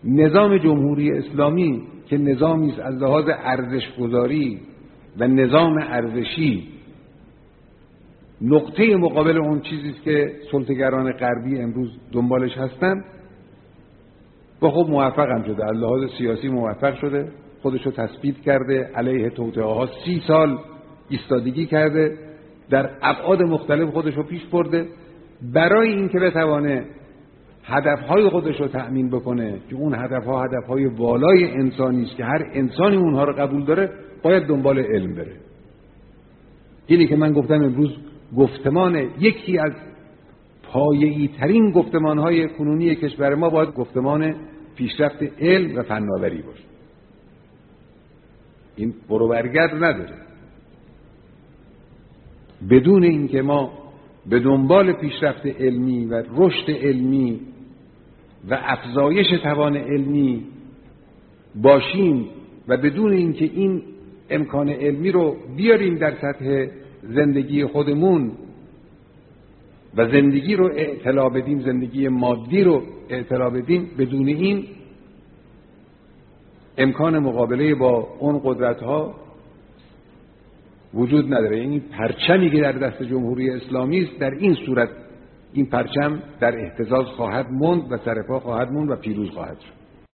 نظام جمهوری اسلامی که نظامی است از لحاظ ارزش‌گذاری و نظام ارزشی نقطه مقابل اون چیزی است که سلطه‌گران غربی امروز دنبالش هستند، با خب موفق هم شده، از لحاظ سیاسی موفق شده، خودشو تثبیت کرده، علیه توطئه‌ها 30 سال ایستادگی کرده، در ابعاد مختلف خودشو پیش برده برای اینکه بتونه هدفهای خودشو تأمین بکنه که اون هدفها هدفهای والای انسانی است که هر انسانی اونها رو قبول داره، باید دنبال علم بره. اینی که من گفتم امروز گفتمان یکی از پایه‌ای ترین گفتمان‌های کنونی کشور ما باید گفتمان پیشرفت علم و فناوری باشه. این برو برگرد نداره. بدون اینکه ما به دنبال پیشرفت علمی و رشد علمی و افزایش توان علمی باشیم و بدون اینکه این امکان علمی رو بیاریم در سطح زندگی خودمون و زندگی رو اعتلا بدیم، زندگی مادی رو اعتلا بدیم، بدون این امکان مقابله با اون قدرت‌ها وجود نداره. یعنی پرچمی که در دست جمهوری اسلامی است، در این صورت این پرچم در اهتزاز خواهد موند و سرپا خواهد موند و پیروز خواهد شد.